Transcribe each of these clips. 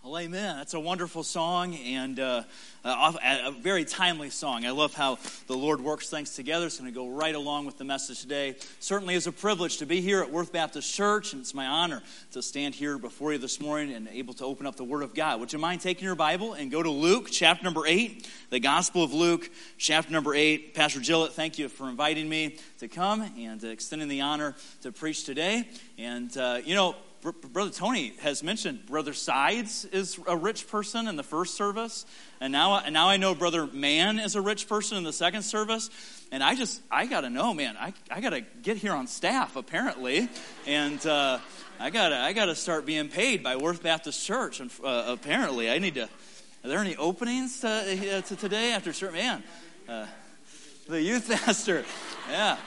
Well, amen. That's a wonderful song and a very timely song. I love how the Lord works things together. It's going to go right along with the message today. Certainly is a privilege to be here at Worth Baptist Church, and it's my honor to stand here before you this morning and able to open up the Word of God. Would you mind taking your Bible and go to Luke chapter number 8, the Gospel of Luke chapter number 8. Pastor Gillett, thank you for inviting me to come and extending the honor to preach today. And, Brother Tony has mentioned Brother Sides is a rich person in the first service, and now I know Brother Mann is a rich person in the second service, and I gotta know, man, I gotta get here on staff apparently, and I gotta start being paid by Worth Baptist Church, and apparently I need to. Are there any openings to today after church? Man, the youth pastor, yeah.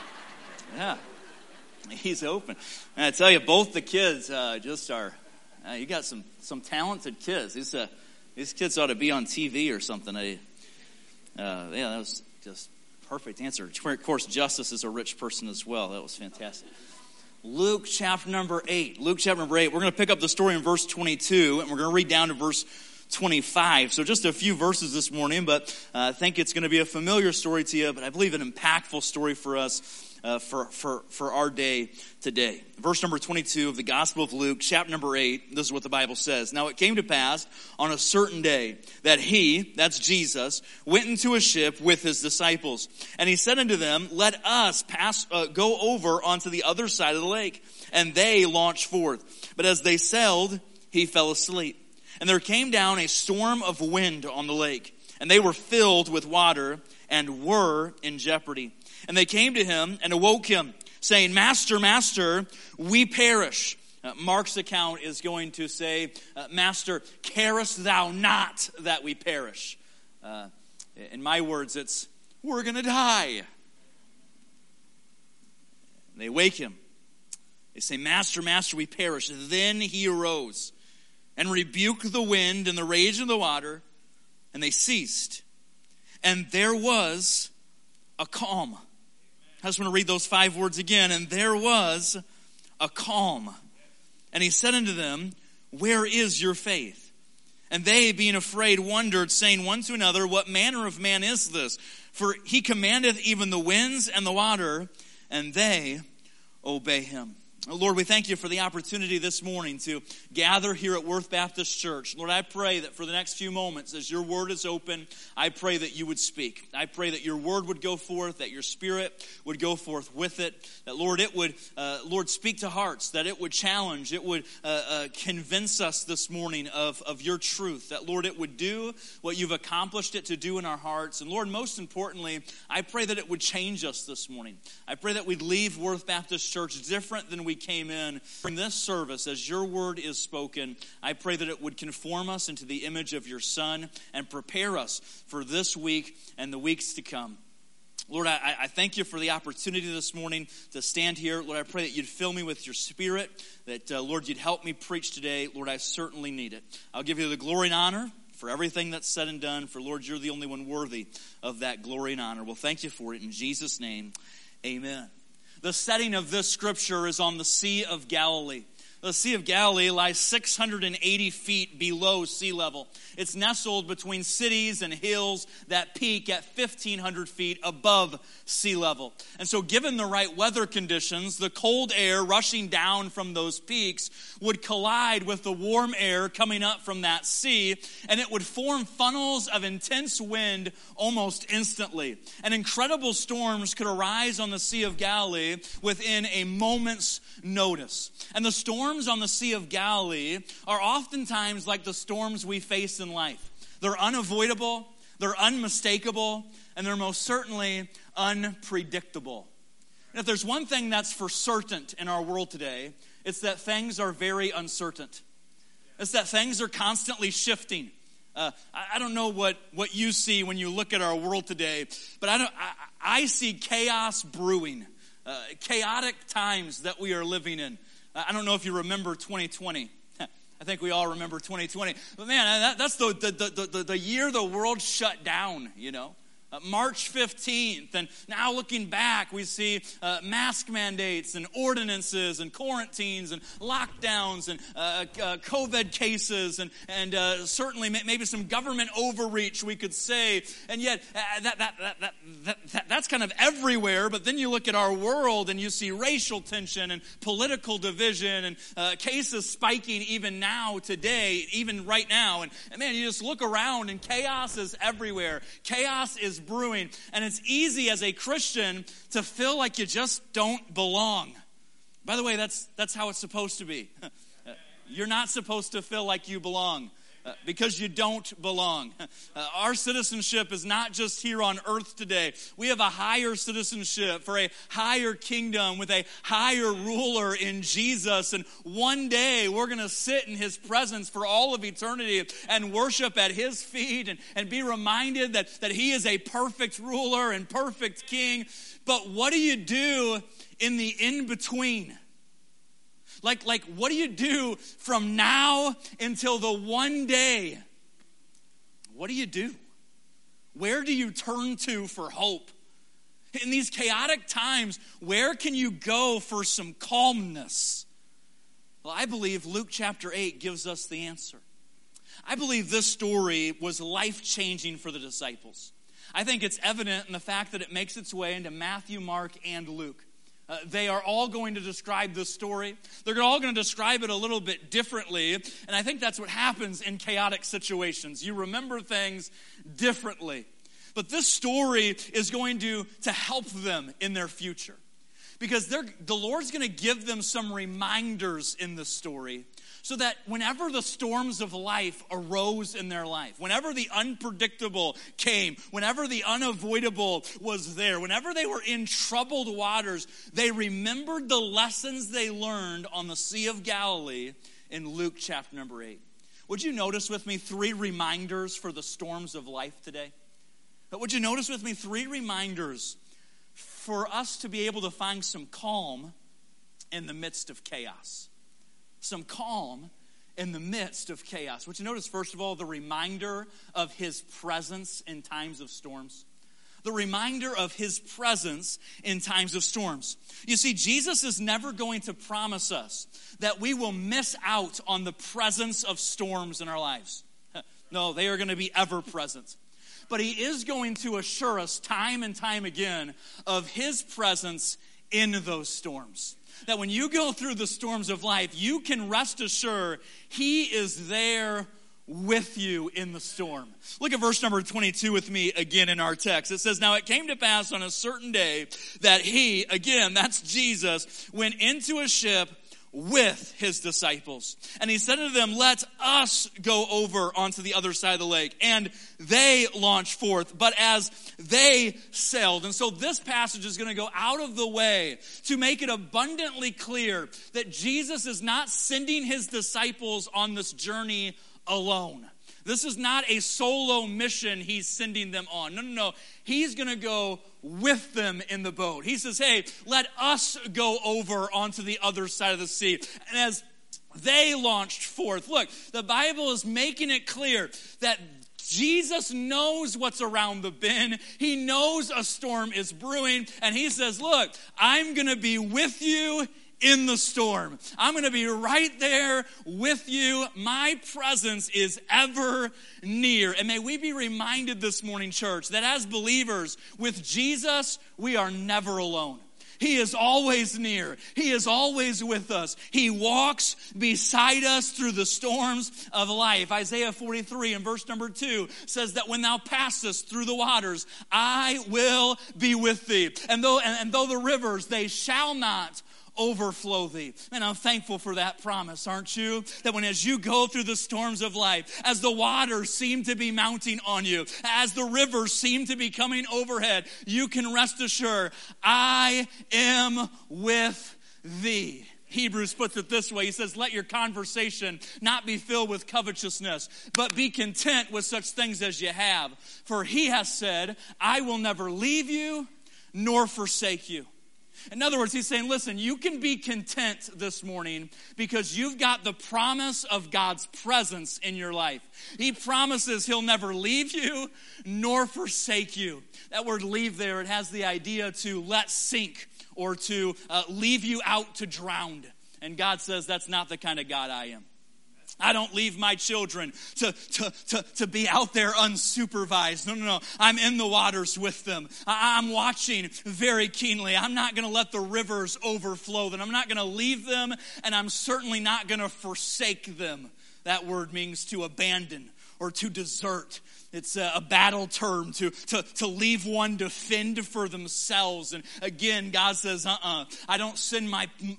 He's open. And I tell you, both the kids just are, you got some talented kids. These kids ought to be on TV or something. That was just perfect answer. Of course, Justice is a rich person as well. That was fantastic. Luke chapter number 8. Luke chapter number 8. We're going to pick up the story in verse 22, and we're going to read down to verse 25. So just a few verses this morning, but I think it's going to be a familiar story to you, but I believe an impactful story for us. For our day today. Verse number 22 of the Gospel of Luke, chapter number 8, this is what the Bible says. Now it came to pass on a certain day that he, that's Jesus, went into a ship with his disciples. And he said unto them, let us go over onto the other side of the lake. And they launched forth. But as they sailed, he fell asleep. And there came down a storm of wind on the lake. And they were filled with water and were in jeopardy. And they came to him and awoke him, saying, Master, Master, we perish. Mark's account is going to say, Master, carest thou not that we perish? In my words, it's, we're going to die. And they wake him. They say, Master, Master, we perish. Then he arose and rebuked the wind and the rage of the water, and they ceased. And there was a calm. I just want to read those 5 words again. And there was a calm. And he said unto them, where is your faith? And they, being afraid, wondered, saying one to another, what manner of man is this? For he commandeth even the winds and the water, and they obey him. Lord, we thank you for the opportunity this morning to gather here at Worth Baptist Church. Lord, I pray that for the next few moments, as your word is open, I pray that you would speak. I pray that your word would go forth, that your spirit would go forth with it, that, Lord, it would, speak to hearts, that it would challenge, it would convince us this morning of your truth, that, Lord, it would do what you've accomplished it to do in our hearts. And, Lord, most importantly, I pray that it would change us this morning. I pray that we'd leave Worth Baptist Church different than we came in this service. As your word is spoken, I pray that it would conform us into the image of your Son and prepare us for this week and the weeks to come. Lord, I thank you for the opportunity this morning to stand here. Lord, I pray that you'd fill me with your spirit, that, Lord, you'd help me preach today. Lord, I certainly need it. I'll give you the glory and honor for everything that's said and done, for, Lord, you're the only one worthy of that glory and honor. Well, thank you for it. In Jesus' name, amen. The setting of this scripture is on the Sea of Galilee. The Sea of Galilee lies 680 feet below sea level. It's nestled between cities and hills that peak at 1,500 feet above sea level. And so given the right weather conditions, the cold air rushing down from those peaks would collide with the warm air coming up from that sea, and it would form funnels of intense wind almost instantly. And incredible storms could arise on the Sea of Galilee within a moment's notice. And the storms on the Sea of Galilee are oftentimes like the storms we face in life. They're unavoidable, they're unmistakable, and they're most certainly unpredictable. And if there's one thing that's for certain in our world today, it's that things are very uncertain. It's that things are constantly shifting. I don't know what you see when you look at our world today, but I see chaos brewing, chaotic times that we are living in. I don't know if you remember 2020. I think we all remember 2020. But man, that's the year the world shut down, you know. March 15th, and now looking back, we see mask mandates and ordinances and quarantines and lockdowns and COVID cases and certainly maybe some government overreach, we could say. And yet that's kind of everywhere. But then you look at our world and you see racial tension and political division and cases spiking even now today, even right now. And man, you just look around and chaos is everywhere. Chaos is brewing, and it's easy as a Christian to feel like you just don't belong. By the way, that's how it's supposed to be. You're not supposed to feel like you belong. Because you don't belong. Our citizenship is not just here on earth today. We have a higher citizenship for a higher kingdom with a higher ruler in Jesus. And one day we're going to sit in his presence for all of eternity and worship at his feet and be reminded that he is a perfect ruler and perfect king. But what do you do in the in-between? Like, what do you do from now until the one day? What do you do? Where do you turn to for hope? In these chaotic times, where can you go for some calmness? Well, I believe Luke chapter 8 gives us the answer. I believe this story was life-changing for the disciples. I think it's evident in the fact that it makes its way into Matthew, Mark, and Luke. They are all going to describe this story. They're all going to describe it a little bit differently. And I think that's what happens in chaotic situations. You remember things differently. But this story is going to help them in their future. Because the Lord's going to give them some reminders in this story so that whenever the storms of life arose in their life, whenever the unpredictable came, whenever the unavoidable was there, whenever they were in troubled waters, they remembered the lessons they learned on the Sea of Galilee in Luke chapter number 8. Would you notice with me 3 reminders for the storms of life today? But would you notice with me 3 reminders for us to be able to find some calm in the midst of chaos? Some calm in the midst of chaos. Would you notice, first of all, the reminder of his presence in times of storms? The reminder of his presence in times of storms. You see, Jesus is never going to promise us that we will miss out on the presence of storms in our lives. No, they are going to be ever present. But he is going to assure us time and time again of his presence in those storms. That when you go through the storms of life, you can rest assured he is there with you in the storm. Look at verse number 22 with me again in our text. It says, "Now it came to pass on a certain day that he," again, that's Jesus, "went into a ship with his disciples. And he said to them, 'Let us go over onto the other side of the lake.' And they launched forth, but as they sailed." And so this passage is going to go out of the way to make it abundantly clear that Jesus is not sending his disciples on this journey alone. This is not a solo mission he's sending them on. No. He's going to go with them in the boat. He says, "Hey, let us go over onto the other side of the sea." And as they launched forth, look, the Bible is making it clear that Jesus knows what's around the bend. He knows a storm is brewing. And he says, "Look, I'm going to be with you in the storm. I'm going to be right there with you. My presence is ever near." And may we be reminded this morning, church, that as believers with Jesus, we are never alone. He is always near. He is always with us. He walks beside us through the storms of life. Isaiah 43 and verse number 2 says that when thou passest through the waters, I will be with thee. And though the rivers, they shall not overflow thee. And I'm thankful for that promise, aren't you? That as you go through the storms of life, as the waters seem to be mounting on you, as the rivers seem to be coming overhead, you can rest assured, I am with thee. Hebrews puts it this way. He says, "Let your conversation not be filled with covetousness, but be content with such things as you have. For he has said, I will never leave you nor forsake you." In other words, he's saying, listen, you can be content this morning because you've got the promise of God's presence in your life. He promises he'll never leave you nor forsake you. That word leave there, it has the idea to let sink or to leave you out to drown. And God says, that's not the kind of God I am. I don't leave my children to be out there unsupervised. No. I'm in the waters with them. I'm watching very keenly. I'm not going to let the rivers overflow them. I'm not going to leave them, and I'm certainly not going to forsake them. That word means to abandon or to desert. It's a battle term to leave one to fend for themselves. And again, God says, I don't send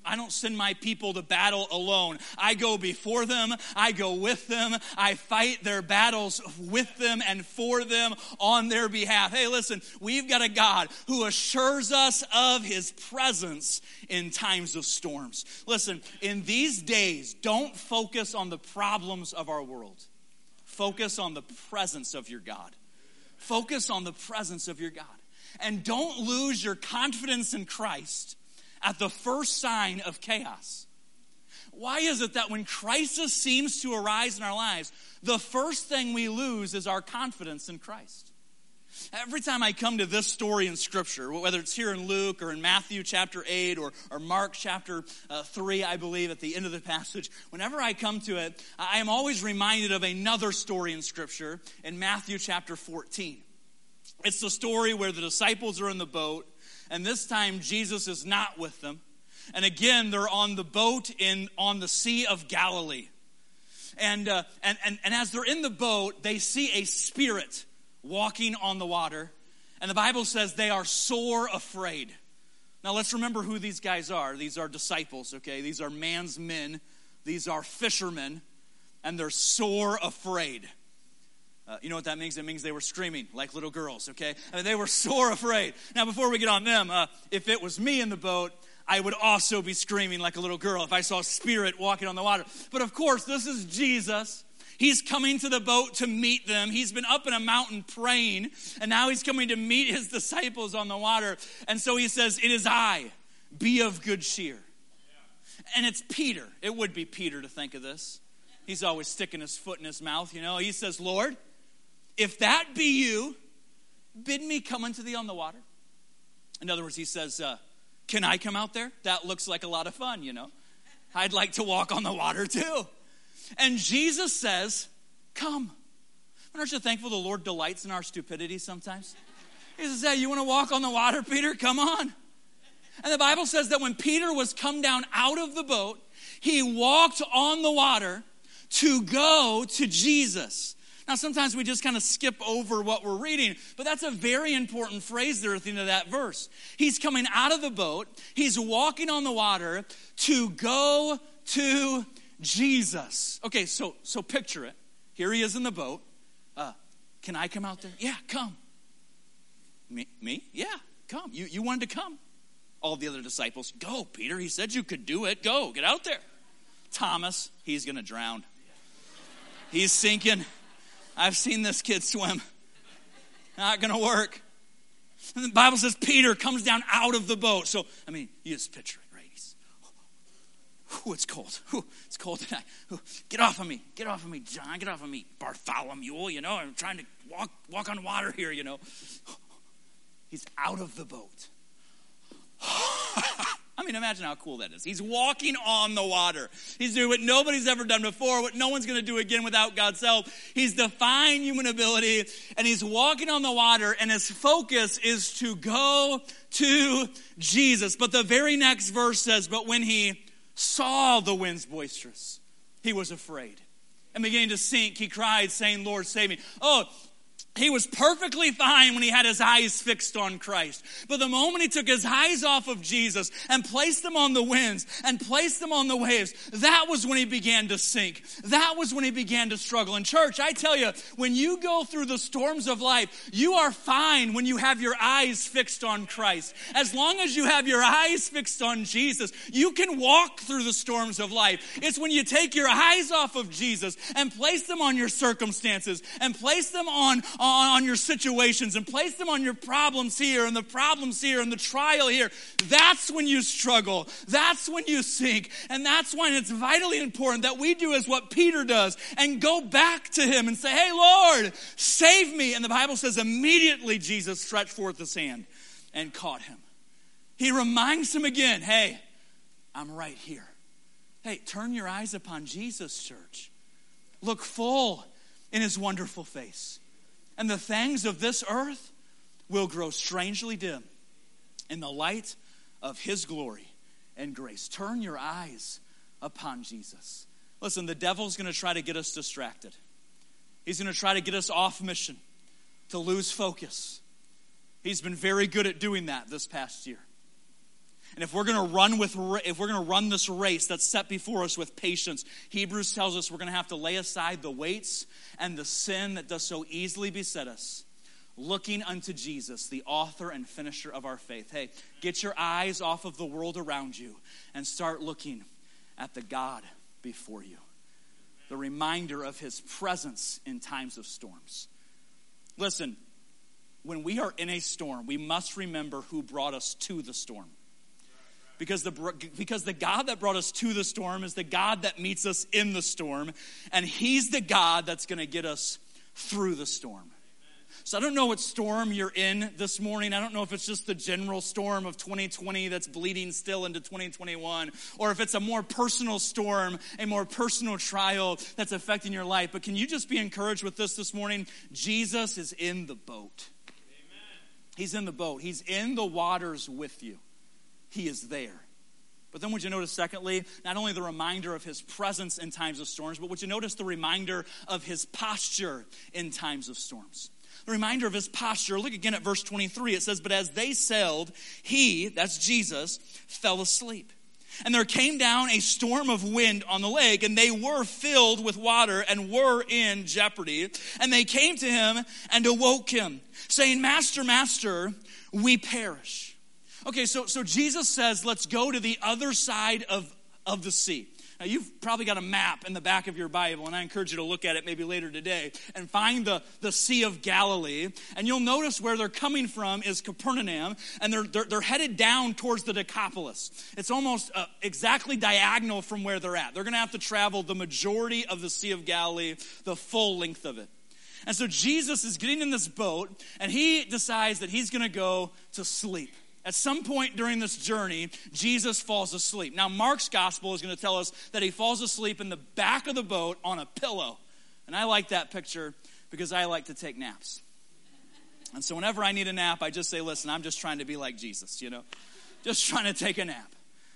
my people to battle alone. I go before them. I go with them. I fight their battles with them and for them on their behalf. Hey, listen, we've got a God who assures us of his presence in times of storms. Listen, in these days, don't focus on the problems of our world. Focus on the presence of your God. Focus on the presence of your God. And don't lose your confidence in Christ at the first sign of chaos. Why is it that when crisis seems to arise in our lives, the first thing we lose is our confidence in Christ? Every time I come to this story in Scripture, whether it's here in Luke or in Matthew chapter 8 or Mark chapter 3, I believe, at the end of the passage, whenever I come to it, I am always reminded of another story in Scripture in Matthew chapter 14. It's the story where the disciples are in the boat, and this time Jesus is not with them. And again, they're on the boat on the Sea of Galilee. And as they're in the boat, they see a spirit walking on the water, and the Bible says they are sore afraid. Now let's remember who these guys are. These are disciples, okay? These are man's men. These are fishermen, and they're sore afraid. You know what that means? It means they were screaming like little girls, okay? I mean, they were sore afraid. Now before we get on them, if it was me in the boat, I would also be screaming like a little girl if I saw a spirit walking on the water. But of course, this is Jesus. He's coming to the boat to meet them. He's been up in a mountain praying, and now he's coming to meet his disciples on the water. And so he says, "It is I, be of good cheer." And it's Peter. It would be Peter to think of this. He's always sticking his foot in his mouth, you know. He says, "Lord, if that be you, bid me come unto thee on the water." In other words, he says, can I come out there? That looks like a lot of fun, you know. I'd like to walk on the water too. And Jesus says, come. Aren't you thankful the Lord delights in our stupidity sometimes? He says, hey, you want to walk on the water, Peter? Come on. And the Bible says that when Peter was come down out of the boat, he walked on the water to go to Jesus. Now, sometimes we just kind of skip over what we're reading, but that's a very important phrase there at the end of that verse. He's coming out of the boat. He's walking on the water to go to Jesus. Okay, so picture it. Here he is in the boat. Can I come out there? Yeah, come. Me? Yeah, come. You wanted to come. All the other disciples, go, Peter. He said you could do it. Go, get out there. Thomas, he's going to drown. He's sinking. I've seen this kid swim. Not going to work. And the Bible says Peter comes down out of the boat. So, I mean, you just picture it, right? He's, it's cold. It's cold tonight. Get off of me. Get off of me, John. Get off of me, Bartholomew. You know, I'm trying to walk on water here, you know. He's out of the boat. I mean, imagine how cool that is. He's walking on the water. He's doing what nobody's ever done before, what no one's going to do again without God's help. He's defying human ability, and he's walking on the water, and his focus is to go to Jesus. But the very next verse says, but when he saw the winds boisterous, he was afraid. And beginning to sink, he cried, saying, Lord, save me. Oh, he was perfectly fine when he had his eyes fixed on Christ. But the moment he took his eyes off of Jesus and placed them on the winds and placed them on the waves, that was when he began to sink. That was when he began to struggle. And church, I tell you, when you go through the storms of life, you are fine when you have your eyes fixed on Christ. As long as you have your eyes fixed on Jesus, you can walk through the storms of life. It's when you take your eyes off of Jesus and place them on your circumstances and place them on on your situations and place them on your problems here and the problems here and the trial here, that's when you struggle. That's when you sink. And that's when it's vitally important that we do as what Peter does and go back to him and say, hey, Lord, save me. And the Bible says immediately Jesus stretched forth his hand and caught him. He reminds him again, hey, I'm right here. Hey, turn your eyes upon Jesus, church. Look full in his wonderful face. And the things of this earth will grow strangely dim in the light of his glory and grace. Turn your eyes upon Jesus. Listen, the devil's going to try to get us distracted. He's going to try to get us off mission, to lose focus. He's been very good at doing that this past year. And if we're going to run this race that's set before us with patience, Hebrews tells us we're going to have to lay aside the weights and the sin that does so easily beset us, looking unto Jesus, the author and finisher of our faith. Hey, get your eyes off of the world around you and start looking at the God before you. The reminder of his presence in times of storms. Listen, when we are in a storm, we must remember who brought us to the storm. Because the God that brought us to the storm is the God that meets us in the storm. And he's the God that's going to get us through the storm. So I don't know what storm you're in this morning. I don't know if it's just the general storm of 2020 that's bleeding still into 2021. Or if it's a more personal storm, a more personal trial that's affecting your life. But can you just be encouraged with this morning? Jesus is in the boat. Amen. He's in the boat. He's in the waters with you. He is there. But then would you notice, secondly, not only the reminder of his presence in times of storms, but would you notice the reminder of his posture in times of storms? The reminder of his posture. Look again at verse 23. It says, but as they sailed, he, that's Jesus, fell asleep. And there came down a storm of wind on the lake, and they were filled with water and were in jeopardy. And they came to him and awoke him, saying, Master, Master, we perish. Okay, so Jesus says, let's go to the other side of the sea. Now, you've probably got a map in the back of your Bible, and I encourage you to look at it maybe later today and find the Sea of Galilee. And you'll notice where they're coming from is Capernaum, and they're headed down towards the Decapolis. It's almost exactly diagonal from where they're at. They're going to have to travel the majority of the Sea of Galilee, the full length of it. And so Jesus is getting in this boat, and he decides that he's going to go to sleep. At some point during this journey, Jesus falls asleep. Now, Mark's gospel is going to tell us that he falls asleep in the back of the boat on a pillow. And I like that picture because I like to take naps. And so whenever I need a nap, I just say, listen, I'm just trying to be like Jesus, just trying to take a nap.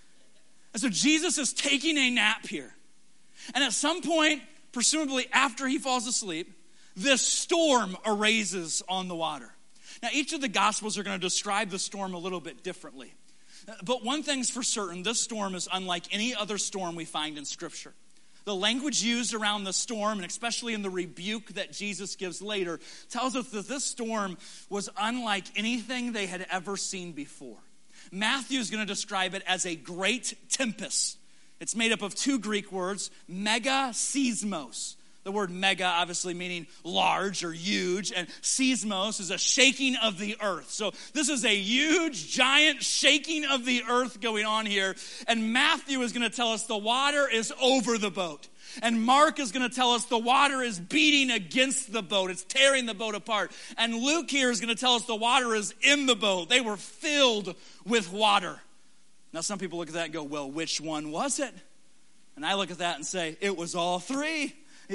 And so Jesus is taking a nap here. And at some point, presumably after he falls asleep, this storm arises on the water. Now, each of the Gospels are going to describe the storm a little bit differently. But one thing's for certain, this storm is unlike any other storm we find in Scripture. The language used around the storm, and especially in the rebuke that Jesus gives later, tells us that this storm was unlike anything they had ever seen before. Matthew is going to describe it as a great tempest. It's made up of two Greek words, mega seismos. The word mega obviously meaning large or huge, and seismos is a shaking of the earth. So this is a huge, giant shaking of the earth going on here. And Matthew is going to tell us the water is over the boat. And Mark is going to tell us the water is beating against the boat. It's tearing the boat apart. And Luke here is going to tell us the water is in the boat. They were filled with water. Now some people look at that and go, well, which one was it? And I look at that and say, it was all three.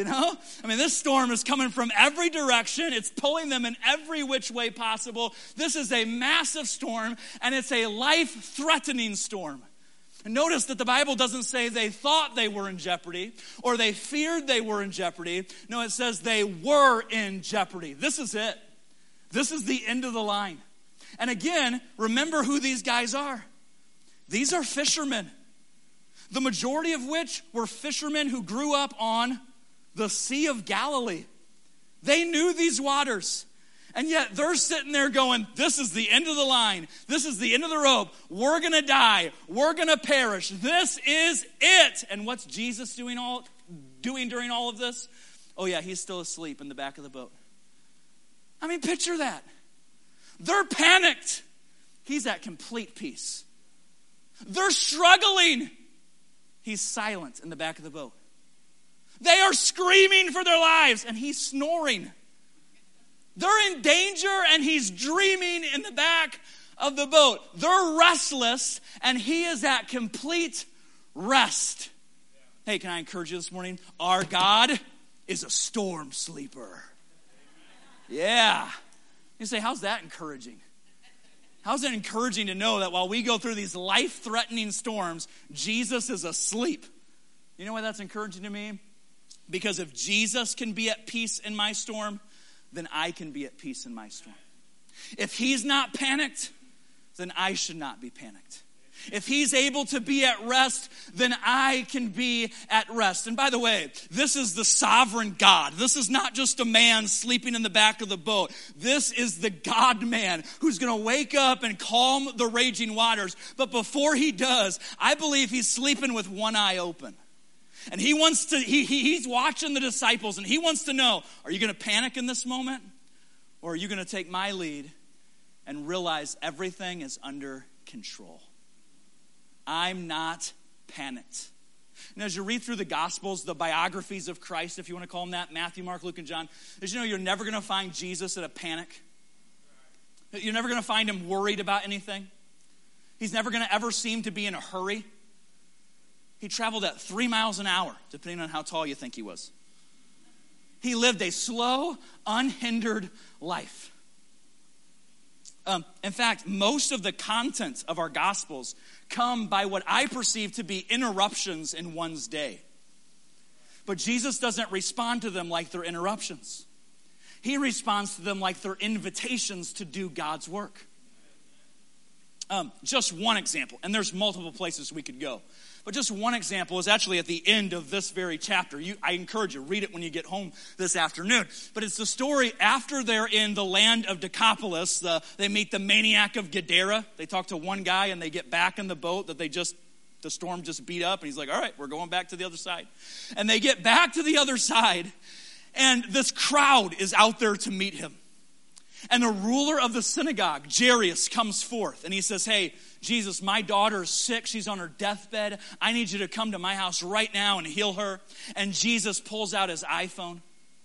This storm is coming from every direction. It's pulling them in every which way possible. This is a massive storm, and it's a life-threatening storm. And notice that the Bible doesn't say they thought they were in jeopardy or they feared they were in jeopardy. No, it says they were in jeopardy. This is it. This is the end of the line. And again, remember who these guys are. These are fishermen, the majority of which were fishermen who grew up on the Sea of Galilee. They knew these waters. And yet they're sitting there going, this is the end of the line. This is the end of the rope. We're going to die. We're going to perish. This is it. And what's Jesus doing during all of this? Oh yeah, he's still asleep in the back of the boat. I mean, picture that. They're panicked. He's at complete peace. They're struggling. He's silent in the back of the boat. They are screaming for their lives, and he's snoring. They're in danger, and he's dreaming in the back of the boat. They're restless, and he is at complete rest. Hey, can I encourage you this morning? Our God is a storm sleeper. Yeah. You say, how's that encouraging? How's it encouraging to know that while we go through these life-threatening storms, Jesus is asleep? You know why that's encouraging to me? Because if Jesus can be at peace in my storm, then I can be at peace in my storm. If he's not panicked, then I should not be panicked. If he's able to be at rest, then I can be at rest. And by the way, this is the sovereign God. This is not just a man sleeping in the back of the boat. This is the God-man who's going to wake up and calm the raging waters. But before he does, I believe he's sleeping with one eye open. And he wants to, he's watching the disciples, and he wants to know, are you going to panic in this moment? Or are you going to take my lead and realize everything is under control? I'm not panicked. And as you read through the Gospels, the biographies of Christ, if you want to call them that, Matthew, Mark, Luke, and John, did you know you're never going to find Jesus in a panic? You're never going to find him worried about anything. He's never going to ever seem to be in a hurry. He traveled at 3 miles an hour, depending on how tall you think he was. He lived a slow, unhindered life. In fact, most of the content of our Gospels come by what I perceive to be interruptions in one's day. But Jesus doesn't respond to them like they're interruptions. He responds to them like they're invitations to do God's work. Just one example, and there's multiple places we could go. But just one example is actually at the end of this very chapter. I encourage you, read it when you get home this afternoon. But it's the story after they're in the land of Decapolis. They meet the maniac of Gadara. They talk to one guy and they get back in the boat that the storm just beat up. And he's like, all right, we're going back to the other side. And they get back to the other side, and this crowd is out there to meet him. And the ruler of the synagogue, Jairus, comes forth and he says, hey, Jesus, my daughter is sick. She's on her deathbed. I need you to come to my house right now and heal her. And Jesus pulls out his iPhone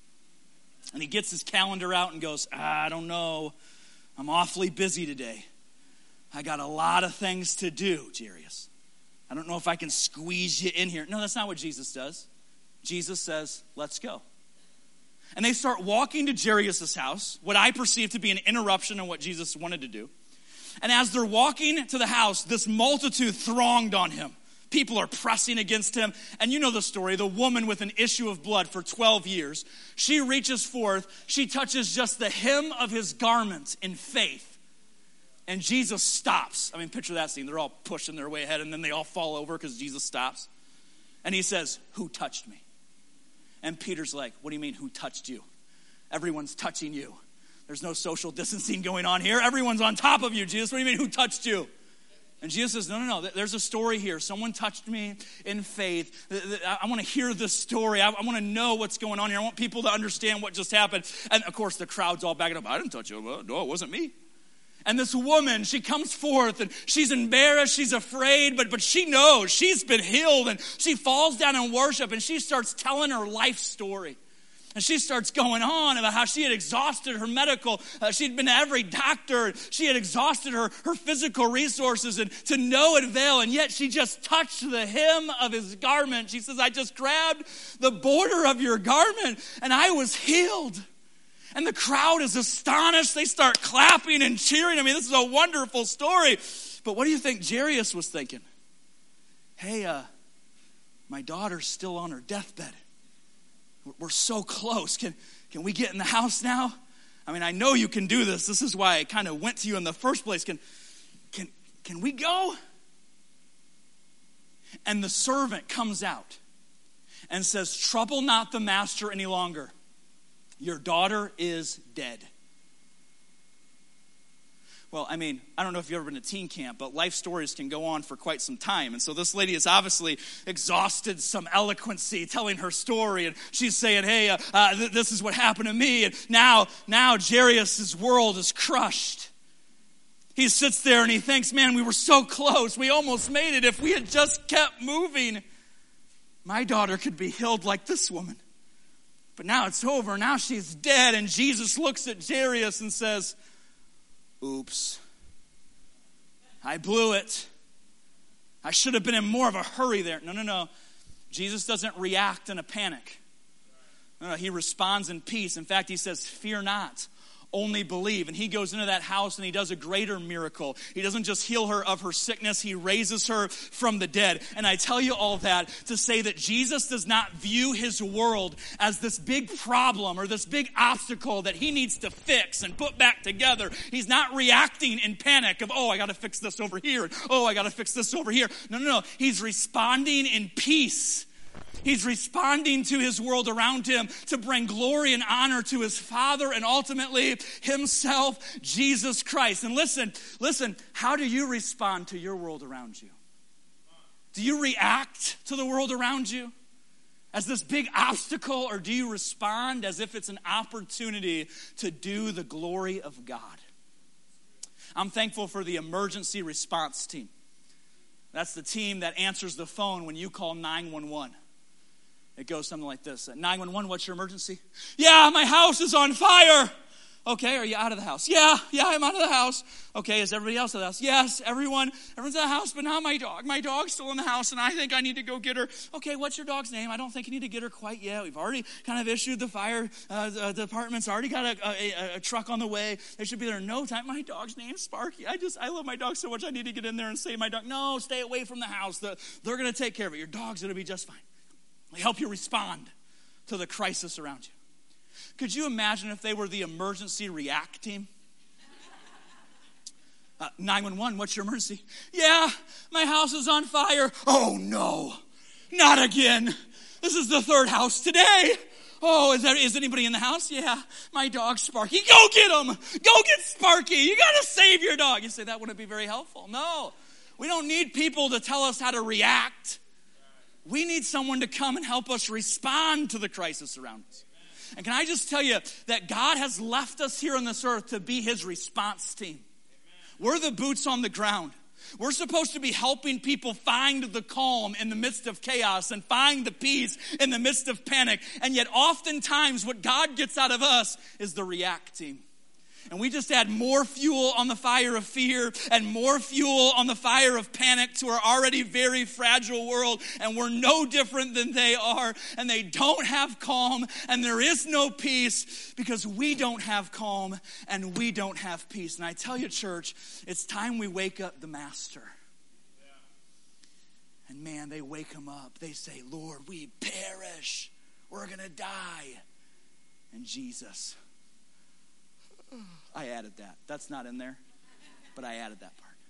and he gets his calendar out and goes, I don't know. I'm awfully busy today. I got a lot of things to do, Jairus. I don't know if I can squeeze you in here. No, that's not what Jesus does. Jesus says, let's go. And they start walking to Jairus' house, what I perceive to be an interruption in what Jesus wanted to do. And as they're walking to the house, this multitude thronged on him. People are pressing against him. And you know the story, the woman with an issue of blood for 12 years. She reaches forth, she touches just the hem of his garment in faith. And Jesus stops. I mean, picture that scene. They're all pushing their way ahead, and then they all fall over because Jesus stops. And he says, who touched me? And Peter's like, what do you mean, who touched you? Everyone's touching you. There's no social distancing going on here. Everyone's on top of you, Jesus. What do you mean, who touched you? And Jesus says, no. There's a story here. Someone touched me in faith. I want to hear this story. I want to know what's going on here. I want people to understand what just happened. And, of course, the crowd's all backing up. I didn't touch you. Well, no, it wasn't me. And this woman, she comes forth and she's embarrassed, she's afraid, but she knows she's been healed, and she falls down in worship and she starts telling her life story. And she starts going on about how she had exhausted her medical, she'd been to every doctor, she had exhausted her physical resources and to no avail, and yet she just touched the hem of his garment. She says, I just grabbed the border of your garment and I was healed. And the crowd is astonished. They start clapping and cheering. I mean, this is a wonderful story. But what do you think Jairus was thinking? Hey, my daughter's still on her deathbed. We're so close. Can we get in the house now? I mean, I know you can do this. This is why I kind of went to you in the first place. Can we go? And the servant comes out and says, trouble not the master any longer. Your daughter is dead. Well, I mean, I don't know if you've ever been to teen camp, but life stories can go on for quite some time. And so this lady is obviously exhausted some eloquency telling her story. And she's saying, hey, this is what happened to me. And now Jairus' world is crushed. He sits there and he thinks, man, we were so close. We almost made it. If we had just kept moving, my daughter could be healed like this woman. But now it's over. Now she's dead. And Jesus looks at Jairus and says, oops, I blew it. I should have been in more of a hurry there. No. Jesus doesn't react in a panic. No, he responds in peace. In fact, he says, fear not, only believe. And he goes into that house and he does a greater miracle. He doesn't just heal her of her sickness, he raises her from the dead. And I tell you all that to say that Jesus does not view his world as this big problem or this big obstacle that he needs to fix and put back together. He's not reacting in panic of, I got to fix this over here. I got to fix this over here. No. He's responding in peace. He's responding to his world around him to bring glory and honor to his Father and ultimately himself, Jesus Christ. And listen, how do you respond to your world around you? Do you react to the world around you as this big obstacle, or do you respond as if it's an opportunity to do the glory of God? I'm thankful for the emergency response team. That's the team that answers the phone when you call 911. It goes something like this. 911, what's your emergency? Yeah, my house is on fire. Okay, are you out of the house? Yeah, I'm out of the house. Okay, is everybody else out of the house? Yes, everyone's out of the house, but not my dog. My dog's still in the house, and I think I need to go get her. Okay, what's your dog's name? I don't think you need to get her quite yet. We've already kind of issued the fire department's already got a truck on the way. They should be there in no time. My dog's name's Sparky. I love my dog so much I need to get in there and save my dog. No, stay away from the house. They're going to take care of it. Your dog's going to be just fine. They help you respond to the crisis around you. Could you imagine if they were the emergency react team? 911, what's your emergency? Yeah, my house is on fire. Oh no, not again. This is the third house today. Is anybody in the house? Yeah, my dog Sparky. Go get him. Go get Sparky. You got to save your dog. You say that wouldn't be very helpful. No, we don't need people to tell us how to react. We need someone to come and help us respond to the crisis around us. And can I just tell you that God has left us here on this earth to be his response team. We're the boots on the ground. We're supposed to be helping people find the calm in the midst of chaos and find the peace in the midst of panic. And yet oftentimes what God gets out of us is the react team. And we just add more fuel on the fire of fear and more fuel on the fire of panic to our already very fragile world. And we're no different than they are. And they don't have calm and there is no peace because we don't have calm and we don't have peace. And I tell you, church, it's time we wake up the master. And man, they wake him up. They say, Lord, we perish. We're going to die. And Jesus, I added that. That's not in there, but I added that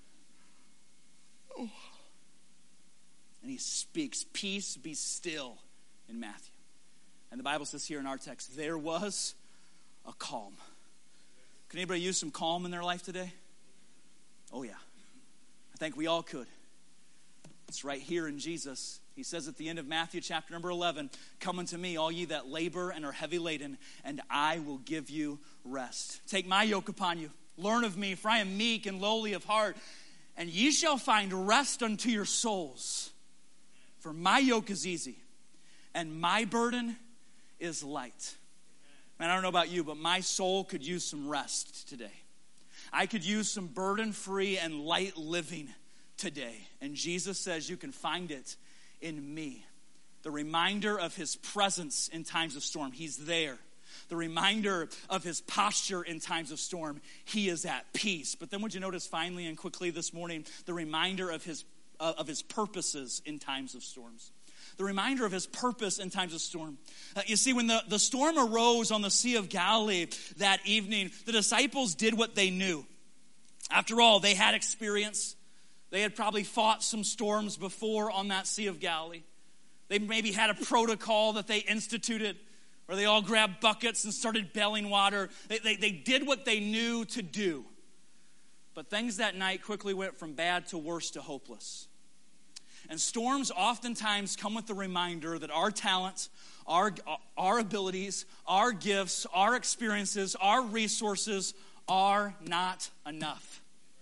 part. And he speaks, peace be still in Matthew. And the Bible says here in our text, there was a calm. Can anybody use some calm in their life today? Oh yeah. I think we all could. It's right here in Jesus. He says at the end of Matthew chapter number 11, come unto me, all ye that labor and are heavy laden, and I will give you rest. Take my yoke upon you. Learn of me, for I am meek and lowly of heart, and ye shall find rest unto your souls. For my yoke is easy, and my burden is light. Man, I don't know about you, but my soul could use some rest today. I could use some burden-free and light living today. And Jesus says you can find it in me. The reminder of his presence in times of storm. He's there. The reminder of his posture in times of storm. He is at peace. But then would you notice finally and quickly this morning, the reminder of his purposes in times of storms. The reminder of his purpose in times of storm. You see, when the storm arose on the Sea of Galilee that evening, the disciples did what they knew. After all, they had experience. They had probably fought some storms before on that Sea of Galilee. They maybe had a protocol that they instituted where they all grabbed buckets and started bailing water. They did what they knew to do. But things that night quickly went from bad to worse to hopeless. And storms oftentimes come with the reminder that our talents, our abilities, our gifts, our experiences, our resources are not enough.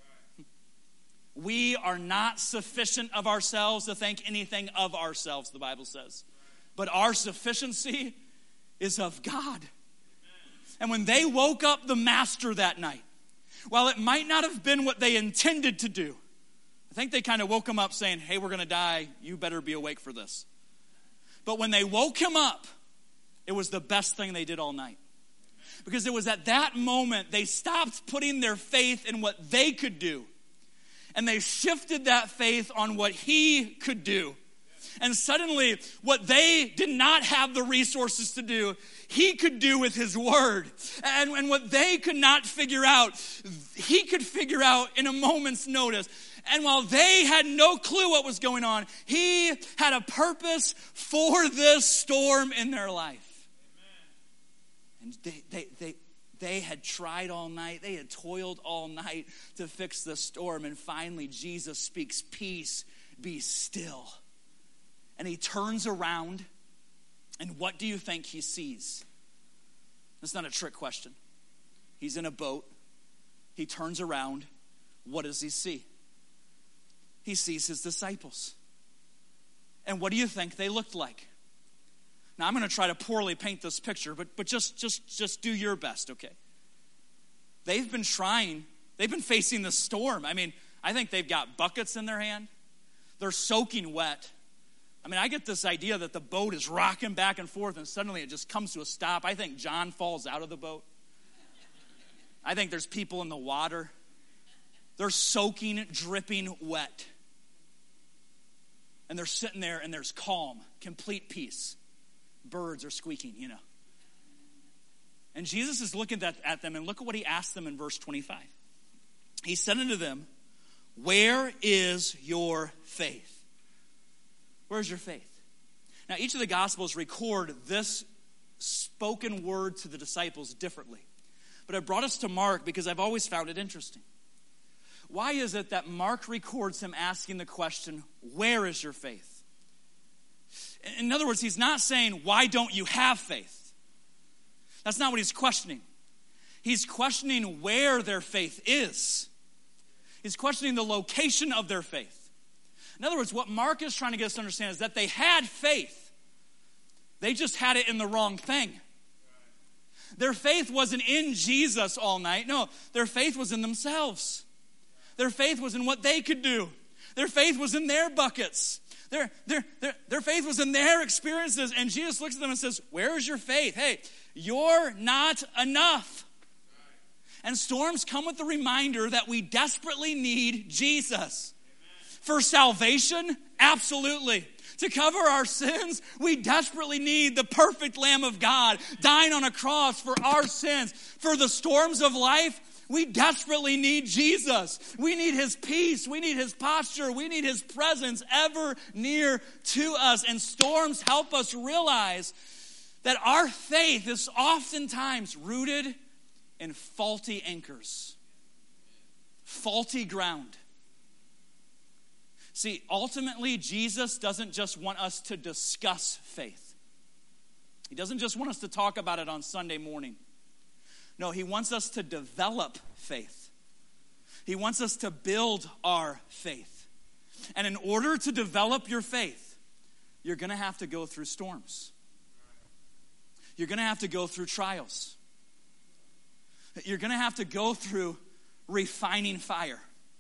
We are not sufficient of ourselves to think anything of ourselves, the Bible says. But our sufficiency is of God. And when they woke up the master that night, while it might not have been what they intended to do, I think they kind of woke him up saying, hey, we're going to die. You better be awake for this. But when they woke him up, it was the best thing they did all night. Because it was at that moment they stopped putting their faith in what they could do. And they shifted that faith on what he could do. And suddenly, what they did not have the resources to do, he could do with his word. And what they could not figure out, he could figure out in a moment's notice. And while they had no clue what was going on, he had a purpose for this storm in their life. And they had tried all night. They had toiled all night to fix the storm. And finally, Jesus speaks, peace, be still. And he turns around, and what do you think he sees? That's not a trick question. He's in a boat. He turns around. What does he see? He sees his disciples. And what do you think they looked like? Now, I'm going to try to poorly paint this picture, but just do your best, okay? They've been facing the storm. I mean, I think they've got buckets in their hand. They're soaking wet. I mean, I get this idea that the boat is rocking back and forth and suddenly it just comes to a stop. I think John falls out of the boat. I think there's people in the water. They're soaking, dripping wet. And they're sitting there and there's calm, complete peace. Birds are squeaking, you know. And Jesus is looking at them, and look at what he asked them in verse 25. He said unto them, where is your faith? Where's your faith? Now, each of the Gospels record this spoken word to the disciples differently. But I brought us to Mark because I've always found it interesting. Why is it that Mark records him asking the question, where is your faith? In other words, he's not saying, why don't you have faith? That's not what he's questioning. He's questioning where their faith is. He's questioning the location of their faith. In other words, what Mark is trying to get us to understand is that they had faith. They just had it in the wrong thing. Their faith wasn't in Jesus all night. No, their faith was in themselves. Their faith was in what they could do. Their faith was in their buckets. Their faith was in their experiences. And Jesus looks at them and says, where is your faith? Hey, you're not enough. And storms come with the reminder that we desperately need Jesus. For salvation, absolutely. To cover our sins, we desperately need the perfect Lamb of God dying on a cross for our sins. For the storms of life, we desperately need Jesus. We need his peace. We need his posture. We need his presence ever near to us. And storms help us realize that our faith is oftentimes rooted in faulty anchors, faulty ground. See, ultimately, Jesus doesn't just want us to discuss faith. He doesn't just want us to talk about it on Sunday morning. No, he wants us to develop faith. He wants us to build our faith. And in order to develop your faith, you're going to have to go through storms. You're going to have to go through trials. You're going to have to go through refining fire.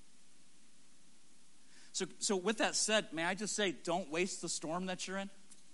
So with that said, may I just say, don't waste the storm that you're in.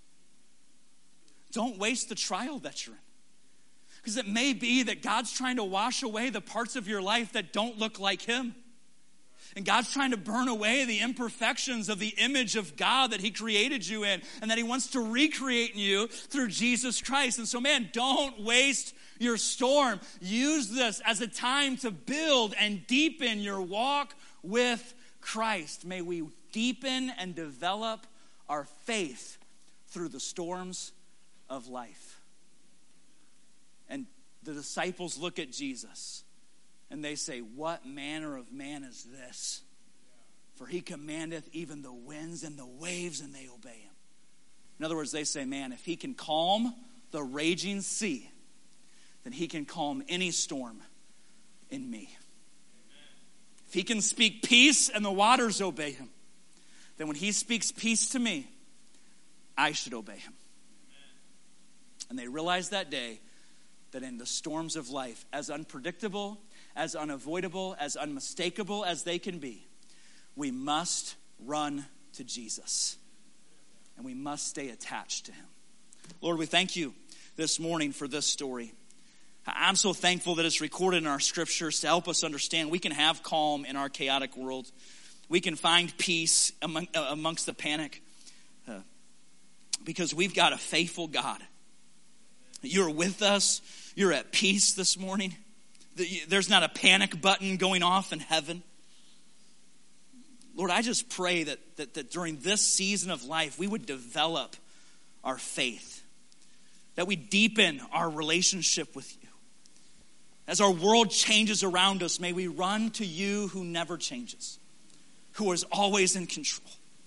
Don't waste the trial that you're in. Because it may be that God's trying to wash away the parts of your life that don't look like him. And God's trying to burn away the imperfections of the image of God that he created you in, and that he wants to recreate in you through Jesus Christ. And so, man, don't waste your storm. Use this as a time to build and deepen your walk with Christ. May we deepen and develop our faith through the storms of life. And the disciples look at Jesus And they say, what manner of man is this? For he commandeth even the winds and the waves, and they obey him. In other words, they say, man, if he can calm the raging sea, then he can calm any storm in me. If he can speak peace and the waters obey him, then when he speaks peace to me, I should obey him. And they realized that day that in the storms of life, as unpredictable, as unavoidable, as unmistakable as they can be, we must run to Jesus. And we must stay attached to him. Lord, we thank you this morning for this story. I'm so thankful that it's recorded in our scriptures to help us understand we can have calm in our chaotic world. We can find peace amongst the panic because we've got a faithful God. You're with us. You're at peace this morning. There's not a panic button going off in heaven. Lord, I just pray that during this season of life, we would develop our faith, that we deepen our relationship with you. As our world changes around us, may we run to you who never changes, who is always in control.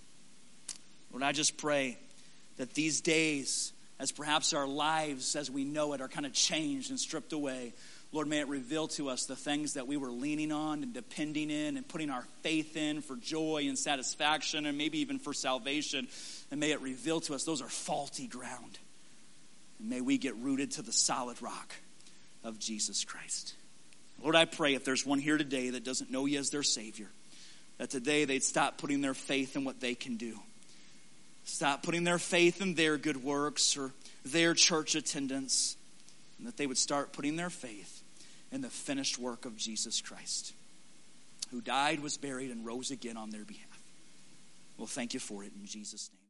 Lord, I just pray that these days, as perhaps our lives as we know it are kind of changed and stripped away, Lord, may it reveal to us the things that we were leaning on and depending in and putting our faith in for joy and satisfaction and maybe even for salvation. And may it reveal to us those are faulty ground. And may we get rooted to the solid rock of Jesus Christ. Lord, I pray if there's one here today that doesn't know you as their Savior, that today they'd stop putting their faith in what they can do. Stop putting their faith in their good works or their church attendance, and that they would start putting their faith in the finished work of Jesus Christ, who died, was buried, and rose again on their behalf. Well, thank you for it in Jesus' name.